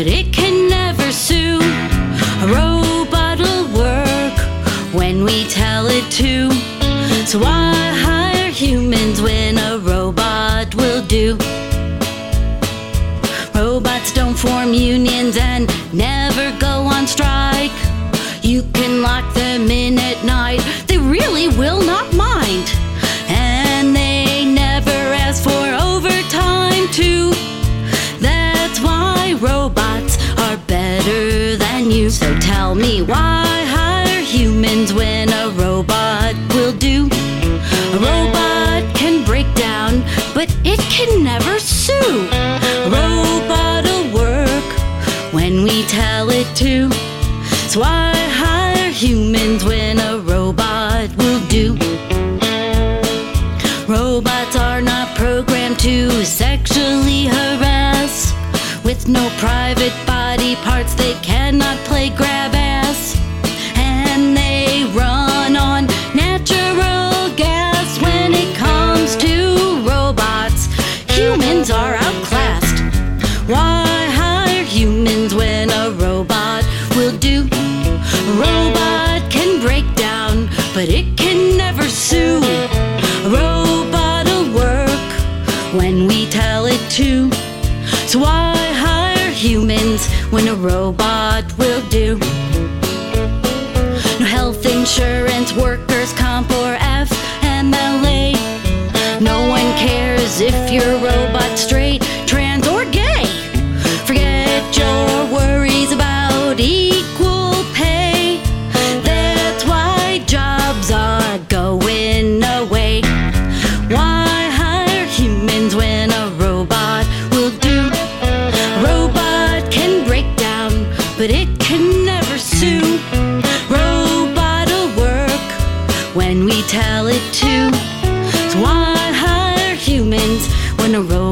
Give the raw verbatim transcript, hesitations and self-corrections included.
but it can never sue. A robot'll work when we tell it to. So why hire humans when a robot will do? Robots don't form unions and never go on strike. You can lock them in at night, they really will not mind. And they never ask for overtime too. That's why robots are better than you. So tell me, why hire humans when a robot will do? A robot can break down, but it can never sue. A robot'll work when we tell it to. So why hire humans when a robot will do? Robots are not programmed to sexually harass. With no private body parts, they cannot play grab ass. And they run on natural gas. When it comes to robots, humans are outclassed. Why hire humans when a robot will do? A robot can break down, but it can never sue. A robot'll work when we tell it to. So why hire humans when a robot will do? No health insurance, workers' comp, or F M L A. No one cares if your robot's straight, trans, or gay. Forget your worries about equal pay. That's why jobs are going away. Why hire humans when a robot will do? A robot can break down, but it can never sue. Robot'll work when we tell it to. So why hire humans when a robot